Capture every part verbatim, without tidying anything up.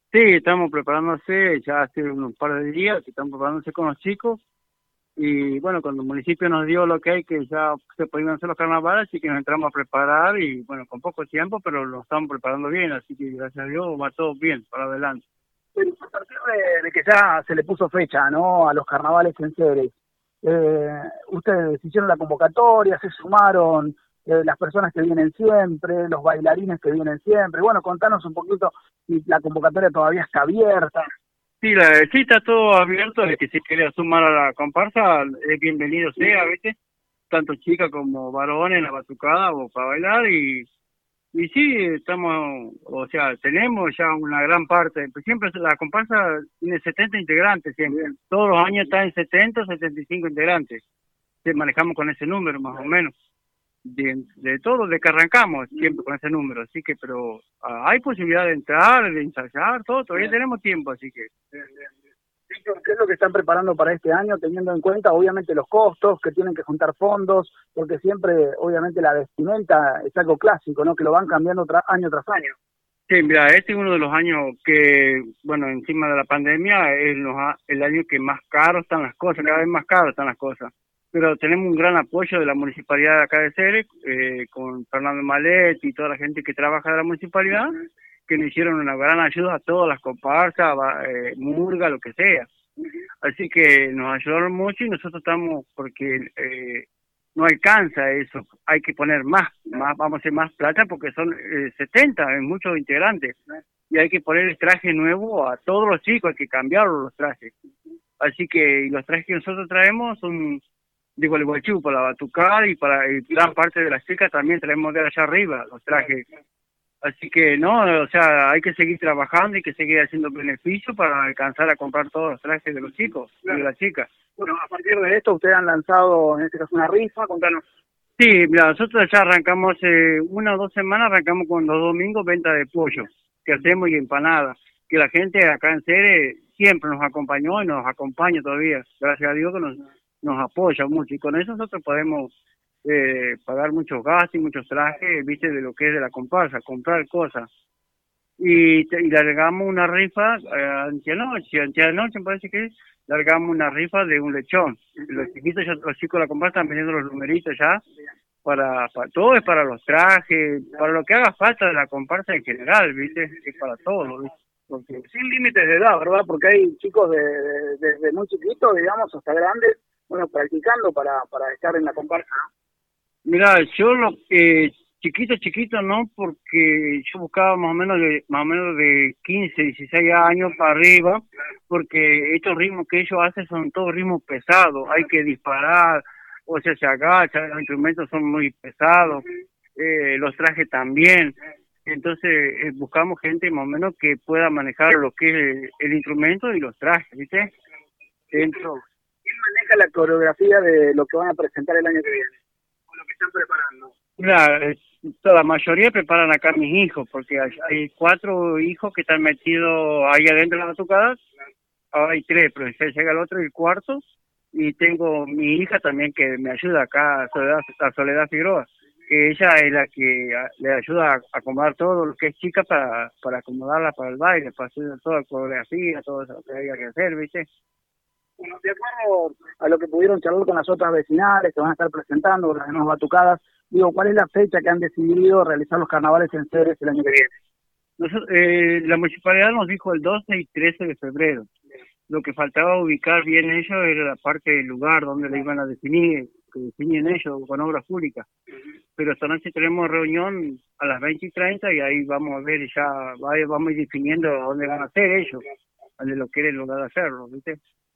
Sí, estamos preparándose ya hace unos par de días, que estamos preparándose con los chicos. Y bueno, cuando el municipio nos dio lo que hay, que ya se podían hacer los carnavales, así que nos entramos a preparar y bueno, con poco tiempo, pero lo estamos preparando bien, así que gracias a Dios va todo bien para adelante. Pero a partir de, de que ya se le puso fecha, ¿no?, a los carnavales en Ceres, eh, ustedes hicieron la convocatoria, se sumaron eh, las personas que vienen siempre, los bailarines que vienen siempre. Bueno, contanos un poquito si la convocatoria todavía está abierta. Sí, la, sí, está todo abierto, el que se quiere sumar a la comparsa, es bienvenido sea, ¿viste? Tanto chicas como varones en la batucada o para bailar y Y sí, estamos, o sea, tenemos ya una gran parte, pues siempre la comparsa tiene setenta integrantes, siempre. Todos los años está en setenta, setenta y cinco integrantes. Sí, manejamos con ese número más o menos. De, de todo, de que arrancamos siempre con ese número, así que, pero ah, hay posibilidad de entrar, de ensayar, todo, todavía tenemos tiempo, así que. ¿Qué es lo que están preparando para este año, teniendo en cuenta, obviamente, los costos, que tienen que juntar fondos, porque siempre, obviamente, la vestimenta es algo clásico, ¿no?, que lo van cambiando tra año tras año? Sí, mira, este es uno de los años que, bueno, encima de la pandemia, es los, el año que más caro están las cosas, cada vez más caro están las cosas. Pero tenemos un gran apoyo de la municipalidad de acá de Ceres, eh, con Fernando Malet y toda la gente que trabaja de la municipalidad, que nos hicieron una gran ayuda a todas las comparsas, eh, murga, lo que sea. Así que nos ayudaron mucho y nosotros estamos, porque eh, no alcanza eso, hay que poner más, más, vamos a hacer más plata porque son eh, setenta, hay muchos integrantes, y hay que poner el traje nuevo a todos los chicos, hay que cambiar los trajes. Así que y los trajes que nosotros traemos son de Gualeguaychú, para la batucada y para y gran parte de las chicas también traemos de allá arriba los trajes. Así que no, o sea, hay que seguir trabajando, hay que seguir haciendo beneficio para alcanzar a comprar todos los trajes de los chicos y de las chicas. Bueno, a partir de esto ustedes han lanzado, en este caso, una rifa, contanos. Sí, mira, nosotros ya arrancamos, eh, una o dos semanas arrancamos con los domingos venta de pollo, que hacemos y empanadas, que la gente acá en Ceres siempre nos acompañó y nos acompaña todavía, gracias a Dios que nos, nos apoya mucho, y con eso nosotros podemos eh, pagar muchos gastos y muchos trajes, viste, de lo que es de la comparsa, comprar cosas. Y, te, y largamos una rifa, eh, anteanoche, anteanoche me parece que es, largamos una rifa de un lechón. Los chiquitos, ya, los chicos de la comparsa están vendiendo los numeritos ya, para, para todo es para los trajes, para lo que haga falta de la comparsa en general, viste, es para todo, ¿viste? Porque sin límites de edad, ¿verdad? Porque hay chicos de, de, desde muy chiquitos, digamos, hasta grandes, bueno, practicando para, para estar en la comparsa, ¿no? Mira, yo lo eh, chiquito, chiquito no, porque yo buscaba más o menos de más o menos de quince, dieciséis años para arriba, porque estos ritmos que ellos hacen son todos ritmos pesados, hay que disparar, o sea, se agachan, los instrumentos son muy pesados, eh, los trajes también, entonces eh, buscamos gente más o menos que pueda manejar lo que es el, el instrumento y los trajes, ¿viste? Dentro. ¿Quién maneja la coreografía de lo que van a presentar el año que viene? O lo que están preparando. Mira, la mayoría preparan acá mis hijos, porque hay, hay cuatro hijos que están metidos ahí adentro de la batucada, ahora hay tres, pero ya llega el otro y el cuarto, y tengo mi hija también que me ayuda acá, Soledad, a Soledad Figueroa, que ella es la que le ayuda a acomodar todo lo que es chica para, para acomodarla para el baile, para hacer toda la coreografía, todo eso que haya que hacer, ¿viste? Bueno, de acuerdo a lo que pudieron charlar con las otras vecinales que van a estar presentando, las demás batucadas, digo, ¿cuál es la fecha que han decidido realizar los carnavales en Ceres el año que viene? Nosotros, eh, la municipalidad nos dijo el doce y trece de febrero. Lo que faltaba ubicar bien ellos era la parte del lugar donde le iban a definir, que definen ellos con obras públicas. Pero esta noche tenemos reunión a las veinte y treinta y ahí vamos a ver, ya vamos a ir definiendo dónde van a hacer ellos, dónde lo quieren lograr hacerlo, ¿viste?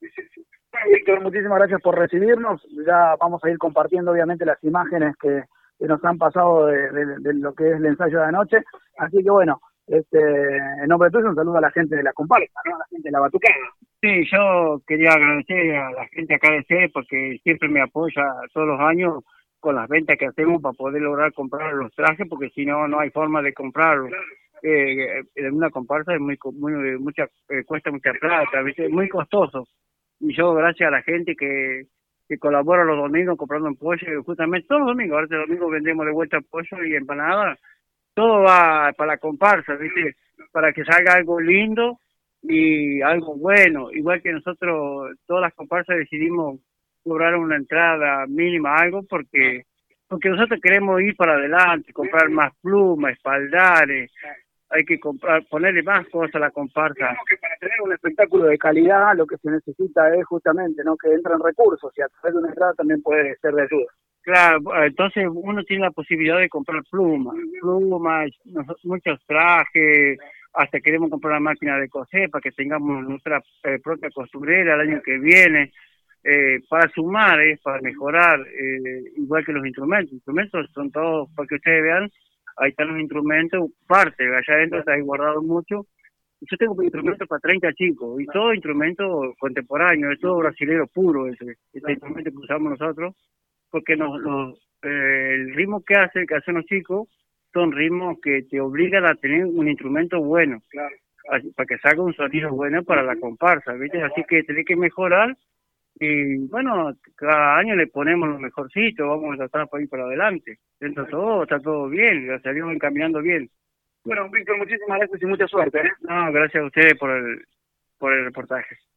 Víctor, muchísimas gracias por recibirnos. Ya vamos a ir compartiendo obviamente las imágenes que, que nos han pasado de, de, de lo que es el ensayo de anoche. Así que bueno, este, en nombre tuyo un saludo a la gente de la comparsa, ¿no? A la gente de la batucada. Sí, yo quería agradecer a la gente acá de C porque siempre me apoya todos los años con las ventas que hacemos para poder lograr comprar los trajes, porque si no, no hay forma de comprarlos. Eh, en una comparsa es muy, muy mucha eh, cuesta mucha plata, ¿viste? Es muy costoso. Y yo, gracias a la gente que, que colabora los domingos comprando en pollo, justamente todos los domingos, ahora este domingo vendemos de vuelta pollo y empanadas, todo va para la comparsa, ¿viste? Para que salga algo lindo y algo bueno, igual que nosotros, todas las comparsas decidimos cobrar una entrada mínima, algo, porque porque nosotros queremos ir para adelante, comprar más plumas, espaldares, hay que comprar, ponerle más cosas a la comparsa. Digamos que para tener un espectáculo de calidad lo que se necesita es justamente no que entren recursos y a través de una entrada también puede ser de ayuda. Claro, entonces uno tiene la posibilidad de comprar plumas, plumas, nos- muchos trajes, hasta queremos comprar una máquina de coser para que tengamos nuestra eh, propia costurera el año que viene, eh, para sumar, eh, para mejorar, eh, igual que los instrumentos. Los instrumentos son todos, para que ustedes vean, ahí están los instrumentos, parte, allá adentro está ahí guardado mucho. Yo tengo instrumentos para treinta chicos, y todo instrumento contemporáneo, es todo brasilero puro ese, ese instrumento que usamos nosotros, porque nos, nos, eh, el ritmo que hace, que hacen los chicos, son ritmos que te obligan a tener un instrumento bueno, Claro. así, para que salga un sonido bueno para la comparsa, ¿viste? Así que tenés que mejorar, y bueno, cada año le ponemos lo mejorcito, vamos a tratar para ir para adelante. Dentro de todo, está todo bien, ya salimos encaminando bien. Bueno, Víctor, muchísimas gracias y mucha suerte. ¿eh? No, gracias a ustedes por el, por el reportaje.